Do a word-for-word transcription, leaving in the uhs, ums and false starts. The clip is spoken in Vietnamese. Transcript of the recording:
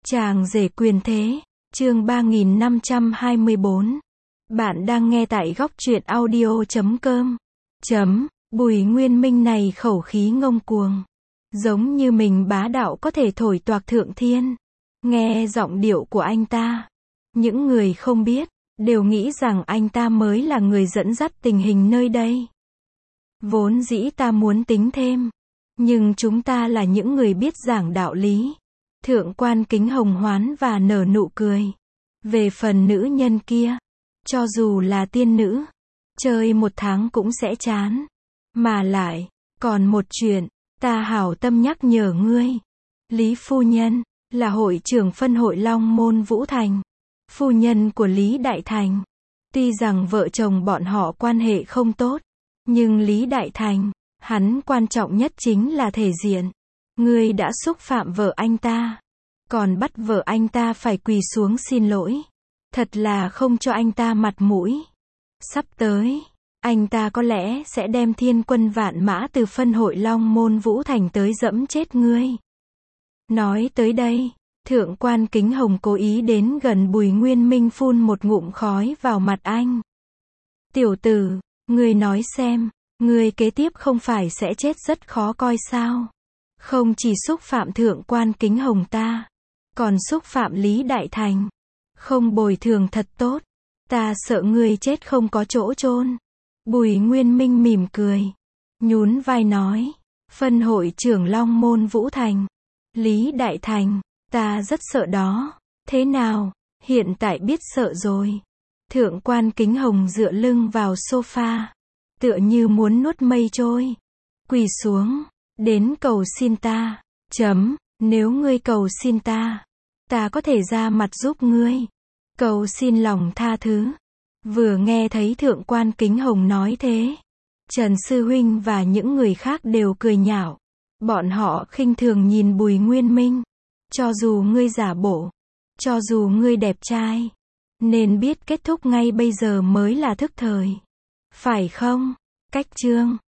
Chàng rể quyền thế, chương ba nghìn năm trăm hai mươi bốn. Bạn đang nghe tại góc truyện audio chấm com. Chấm, Bùi Nguyên Minh này khẩu khí ngông cuồng. Giống như mình bá đạo có thể thổi toạc thượng thiên. Nghe giọng điệu của anh ta. Những người không biết, đều nghĩ rằng anh ta mới là người dẫn dắt tình hình nơi đây. Vốn dĩ ta muốn tính thêm. Nhưng chúng ta là những người biết giảng đạo lý. Thượng quan Kính Hồng hoán và nở nụ cười. Về phần nữ nhân kia, cho dù là tiên nữ, chơi một tháng cũng sẽ chán. Mà lại, còn một chuyện, ta hảo tâm nhắc nhở ngươi. Lý phu nhân, là hội trưởng phân hội Long Môn Vũ Thành. Phu nhân của Lý Đại Thành. Tuy rằng vợ chồng bọn họ quan hệ không tốt, nhưng Lý Đại Thành, hắn quan trọng nhất chính là thể diện. Ngươi đã xúc phạm vợ anh ta, còn bắt vợ anh ta phải quỳ xuống xin lỗi. Thật là không cho anh ta mặt mũi. Sắp tới, anh ta có lẽ sẽ đem thiên quân vạn mã từ phân hội Long Môn Vũ Thành tới dẫm chết ngươi. Nói tới đây, thượng quan Kính Hồng cố ý đến gần Bùi Nguyên Minh phun một ngụm khói vào mặt anh. Tiểu tử, ngươi nói xem, ngươi kế tiếp không phải sẽ chết rất khó coi sao? Không chỉ xúc phạm thượng quan Kính Hồng ta, còn xúc phạm Lý Đại Thành. Không bồi thường thật tốt, ta sợ ngươi chết không có chỗ chôn. Bùi Nguyên Minh mỉm cười, nhún vai nói, phân hội trưởng Long Môn Vũ Thành, Lý Đại Thành, ta rất sợ đó. Thế nào, hiện tại biết sợ rồi. Thượng quan Kính Hồng dựa lưng vào sofa, tựa như muốn nuốt mây trôi. Quỳ xuống, đến cầu xin ta. Chấm, nếu ngươi cầu xin ta, ta có thể ra mặt giúp ngươi. Cầu xin lòng tha thứ. Vừa nghe thấy thượng quan Kính Hồng nói thế, Trần Sư Huynh và những người khác đều cười nhạo. Bọn họ khinh thường nhìn Bùi Nguyên Minh. Cho dù ngươi giả bộ, cho dù ngươi đẹp trai, nên biết kết thúc ngay bây giờ mới là thức thời. Phải không? Cách chương